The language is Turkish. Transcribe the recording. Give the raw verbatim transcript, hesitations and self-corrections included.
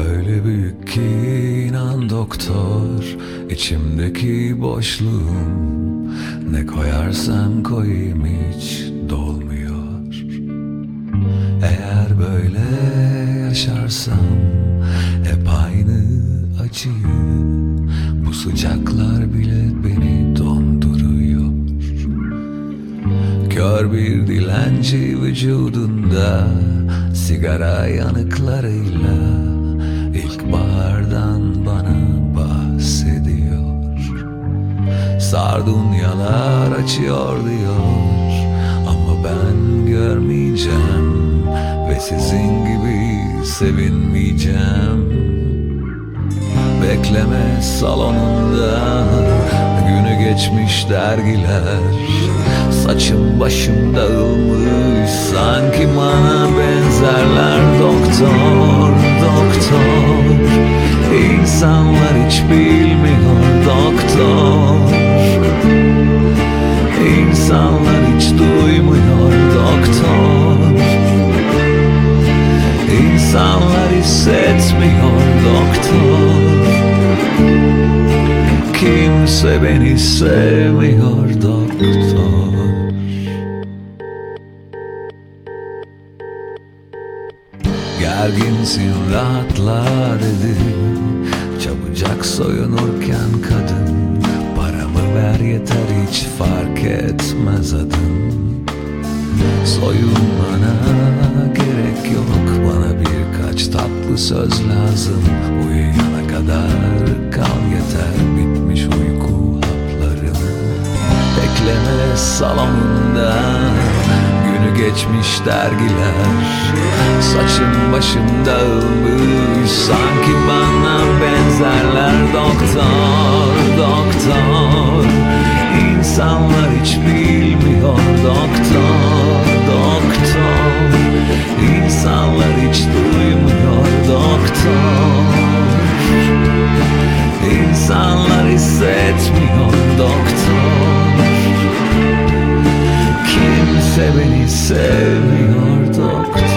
Öyle büyük ki inan doktor, içimdeki boşluğum ne koyarsam koyayım hiç dolmuyor. Eğer böyle yaşarsam hep aynı acıyı, bu sıcaklar bile beni donduruyor. Kör bir dilenci vücudunda sigara yanıklarıyla İlkbahardan bana bahsediyor. Sardunyalar açıyor diyor, ama ben görmeyeceğim ve sizin gibi sevinmeyeceğim. Bekleme salonunda günü geçmiş dergiler, saçım başım dağılmış, sanki bana benzerler. Doktor, doktor, insanlar hiç bilmiyor. Doktor, insanlar hiç duymuyor. Doktor, insanlar hissetmiyor. Doktor, kimse beni sevmiyor. Doktor, gerginsin rahatla dedi, çabucak soyunurken kadın. Paramı ver yeter, hiç fark etmez adın. Soyunmana gerek yok, bana birkaç tatlı söz lazım. Uyuyana kadar kal yeter, bitmiş uyku haplarım. Bekleme salonunda günü geçmiş dergiler, saçım başım dağılmış, sanki bana benzerler. Doktor, doktor, insanlar hiç bilmiyor. Doktor, doktor, insanlar hiç duymuyor. Doktor, insanlar hissetmiyor. Doktor, kimse beni sevmiyor. Doktor.